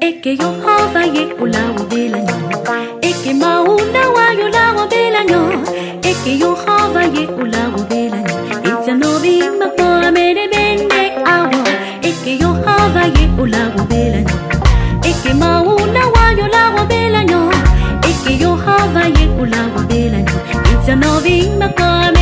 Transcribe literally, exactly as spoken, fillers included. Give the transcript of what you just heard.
Eke Yehova ye ulawa belanyo. Eke mauna wa yulawa belanyo. Eke Yehova ye ulawa belanyo. It's a novi mako amene bende awo. Eke Yehova ye ulawa belanyo. Eke mauna wa yulawa belanyo. Eke Yehova ye ulawa belanyo. It's a novi mako